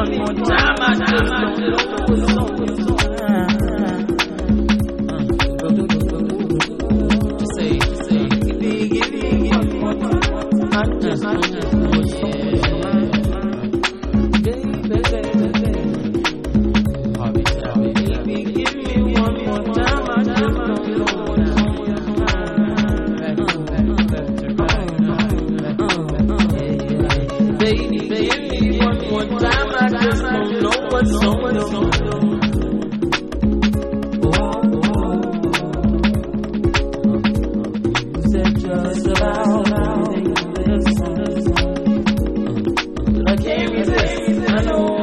one more time. I just don't know what's on. Say, give me one more time. I just don't know what's on. Give me one more time. I just don't know what's on. Baby, give me one more time. I just don't know what's on. Said just about I can't resist. I know.